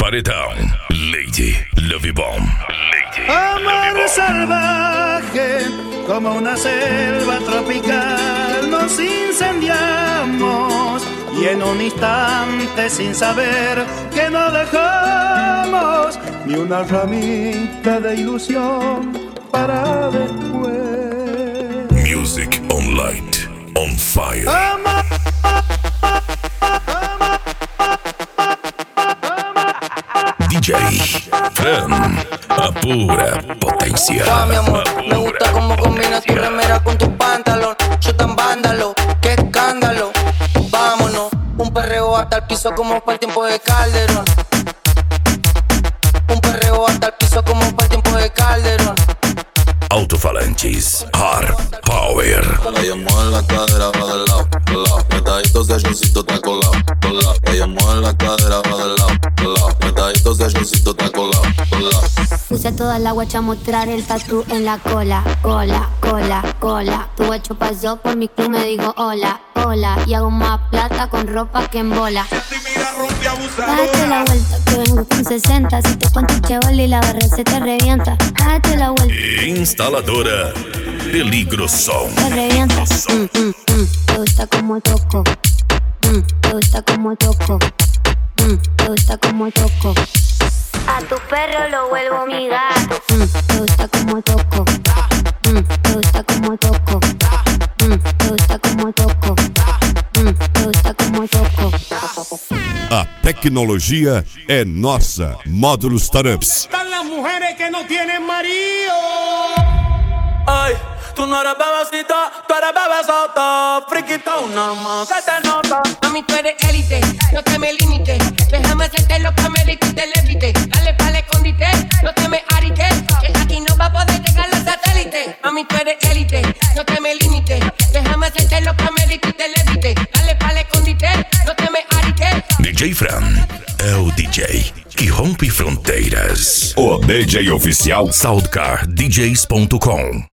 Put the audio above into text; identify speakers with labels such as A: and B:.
A: paredão, Lady Love Bomb.
B: Amor salvaje, como una selva tropical, nos incendiamos y en un instante sin saber que no dejamos ni una ramita de ilusión para después.
A: Music on light, on fire. DJ Fran, a pura potencia.
C: Mi amor, me gusta cómo combinas tu remera con tu pantalón. Yo tan vándalo, qué escándalo. Vámonos, un perreo hasta el piso como para el tiempo de Calderón. Un perreo hasta el piso como para el tiempo de Calderón.
A: Alto-falantes, hard power.
D: Ella mueve la cadera, va del lado, del lado. Metaditos de shortcito, está colado, colado. Ella mueve la cadera, va del lado, del lado. Metaditos de shortcito, está colado, colado.
E: Puse toda la guacha a mostrar el tatu en la cola, cola, cola, cola. Tu guacho pasó por mi club, me dijo hola, hola. Y hago más plata con ropa que en bola. Date la vuelta que vengo con 60. Si te cuento que vale y la barra se te revienta. Date la vuelta.
A: Instaladora Peligro Som.
E: Te revienta. Te gusta como toco. Te gusta como toco. Te gusta como toco. A tu perro lo vuelvo mi gato. Te gusta como toco. Te gusta como toco. Te gusta como toco. Te gusta como toco.
F: A tecnologia é nossa. Módulos Startups.
B: Están las mujeres que no tienen marido.
C: Ay, tú no eres bebecita, tú eres bebesota. Friquita una más, se te nota.
G: Mami, tú eres élite, no te me limites. Déjame hacerte los camelitos y te levite. Dale pa'l escondite, no te me arites. Que aquí no va a poder llegar los satélites. Mami, tú eres élite, no te me limites. Déjame hacerte los camelitos y te levite. Dale pa'l escondite, no te me arites.
A: DJ Fran é o DJ que rompe fronteiras.
F: O DJ oficial
A: SoundcarDJs.com